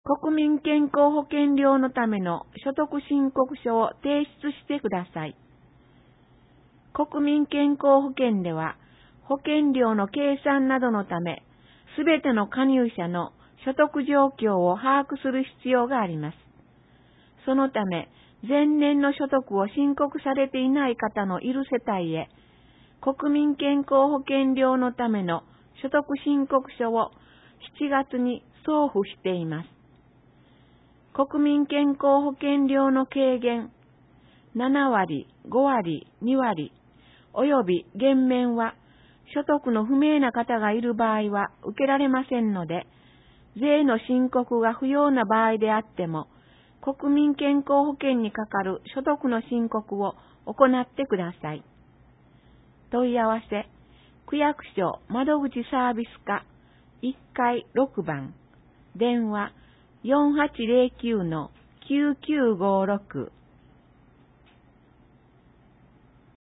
国民健康保険料のための所得申告書を提出してください。国民健康保険では、保険料の計算などのため、すべての加入者の所得状況を把握する必要があります。そのため、前年の所得を申告されていない方のいる世帯へ、国民健康保険料のための所得申告書を7月に送付しています。国民健康保険料の軽減、7割、5割、2割、および減免は、所得の不明な方がいる場合は受けられませんので、税の申告が不要な場合であっても、国民健康保険にかかる所得の申告を行ってください。問い合わせ、区役所窓口サービス課1階6番、電話 4809-9956